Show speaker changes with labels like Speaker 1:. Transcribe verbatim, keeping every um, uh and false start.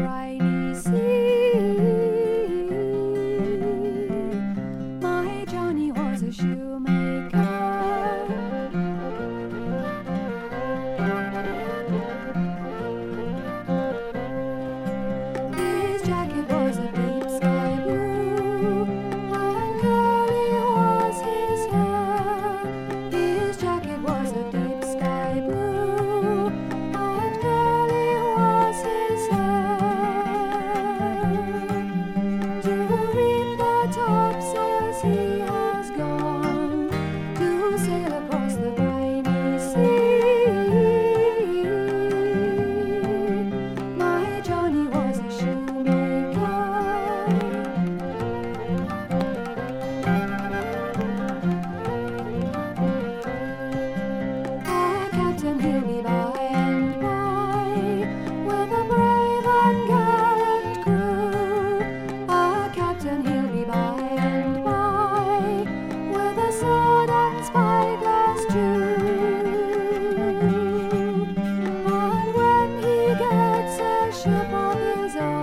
Speaker 1: briny sea. My Johnny was a shoemaker. His jacket was a deep sky blue, and curly was his hair. His jacket was a deep sky blue, and curly was his hair. To reap the topsails he has gone, to sail across the briny sea. My Johnny was a shoemaker. Our captain, he'll be by and by, with a brave and gallant crew. Our captain, he'll be by and by, with a sword and spyglass too. And when he gets a ship of his own,